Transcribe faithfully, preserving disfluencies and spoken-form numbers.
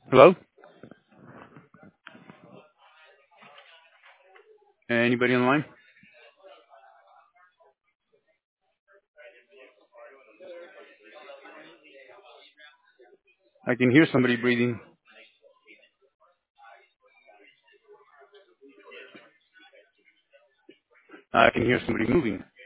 Hello? Anybody on the line? I can hear somebody breathing. I can hear somebody moving.